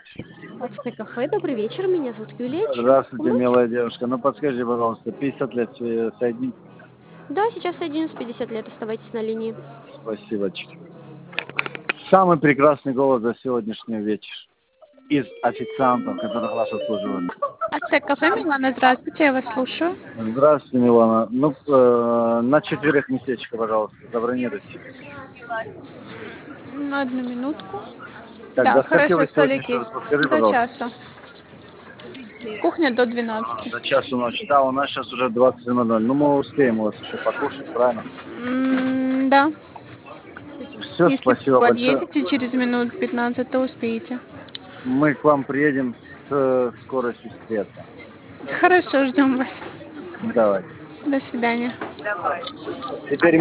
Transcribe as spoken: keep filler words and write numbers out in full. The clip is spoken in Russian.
Адское кафе, добрый вечер, меня зовут Юлия. Чем Здравствуйте, помочь? милая девушка. Ну, подскажите, пожалуйста, пятьдесят лет э, соединить? Да, сейчас соединю с пятьдесят лет, оставайтесь на линии. Спасибо. Самый прекрасный голос за сегодняшний вечер. Из официантов, которых вас обслуживали. Ацтек кафе, Милана, здравствуйте, я вас слушаю. Здравствуйте, Милана. Ну, э, на четверых местечко, пожалуйста, забронируйте. М, Одну минутку. Так, Да, до скольки хорошо, вы сегодня еще столики раз подскажи, до пожалуйста? часа. Кухня до А, двенадцати. до часу ночи. Да, у нас сейчас уже двадцать ноль ноль. Ну, мы успеем у вас еще покушать, правильно? М, Да, Все, если спасибо большое. подъедете через минут пятнадцать, то успеете. Мы к вам приедем с э, скоростью света. Хорошо, ждем вас. Давай. До свидания. Теперь